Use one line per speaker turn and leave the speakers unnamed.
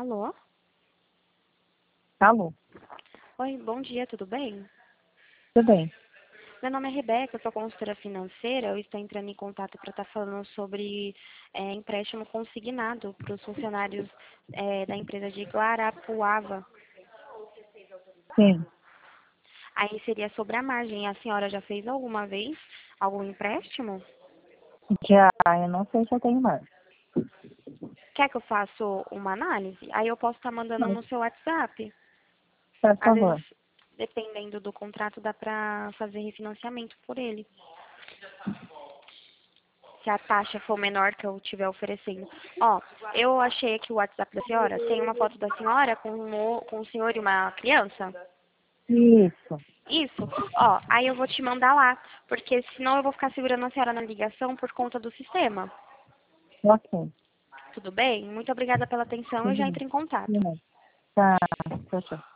Alô?
Alô,
Oi, bom dia, tudo bem?
tudo bem?
Meu nome é Rebeca, eu sou consultora financeira. Eu estou entrando em contato para estar falando sobre empréstimo consignado para os funcionários da empresa de Guarapuava.
Sim,
Aí seria sobre a margem. A senhora já fez alguma vez algum empréstimo?
já, eu não sei se eu tenho mais.
Quer que eu faça uma análise? Aí eu posso estar mandando
Sim,
no seu WhatsApp.
por
Às vezes,
favor.
dependendo do contrato, dá para fazer refinanciamento por ele. Se a taxa for menor que eu estiver oferecendo. Ó, eu achei aqui o WhatsApp da senhora, tem uma foto da senhora com o senhor e uma criança.
Isso,
Isso, ó, aí eu vou te mandar lá, porque senão eu vou ficar segurando a senhora na ligação por conta do sistema.
ok.
Tudo bem? Muito obrigada pela atenção, eu
Tudo
já
bem.
entro em contato.
Tudo bem. Tá, tchau, tchau.